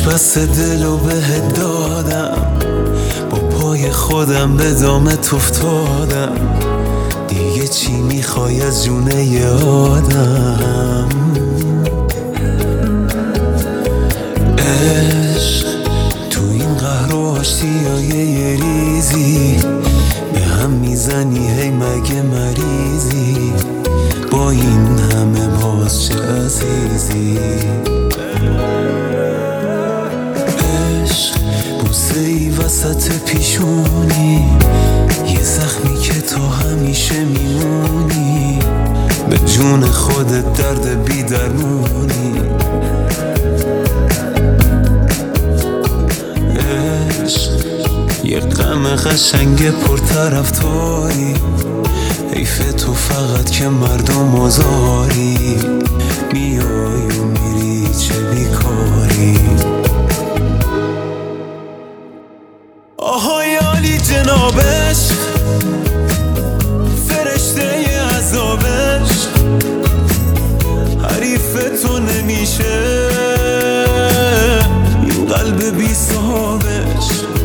نفس دلو بهت دادم، با پای خودم به دامت افتادم. دیگه چی میخوای از جونه ی آدم؟ عشق تو این قهر و آشتیای یه ریزی به هم میزنی، هی مگه مریضی؟ با این همه باز چه عزیزی؟ عشق بوسه ای وسط پیشونی، یه زخمی که تو همیشه میمونی، به جون خودت درد بی درمونی. عشق یه غم قشنگ پرطرفداری، حیف تو فقط که مردم آزاری، میای و میری چه بیکاری. آهای عالی جنابش، فرشته عذابش، حریف تو نمیشه این قلب بی صاحبش.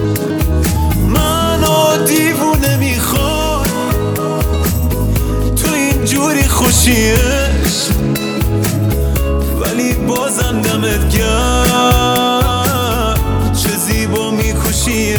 منو دیوونه میخواد تو اینجوری خوشیش، ولی بازم دمت گرم چه زیبا میکشیش.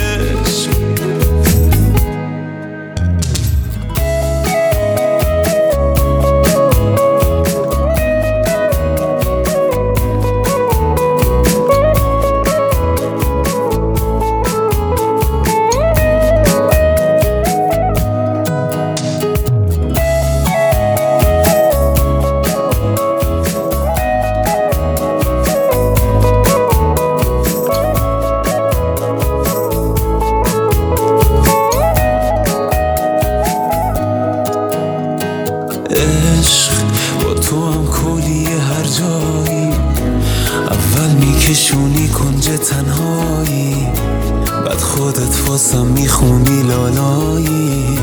عشق با تو هم کلیه هر جایی، اول میکشونی کنج تنهایی، بعد خودت واسم میخونی لالایی.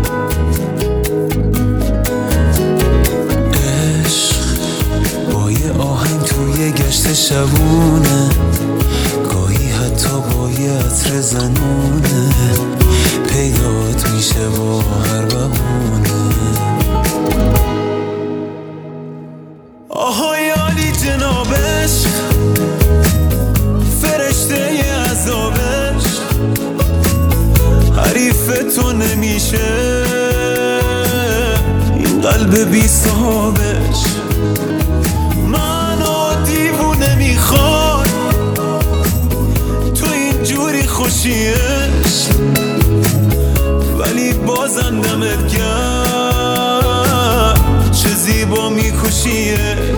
عشق با یه آهنگ توی گشت شبونه، گاهی حتی با یه عطر زنونه، پیدات میشه با هر بهونه. آهای عالی جنابش، فرشته عذابش، حریف تو نمیشه این قلب بی صاحبش. منو دیوونه میخواد تو اینجوری خوشیش، ولی بازم دمت گرم چه زیبا میکشیش.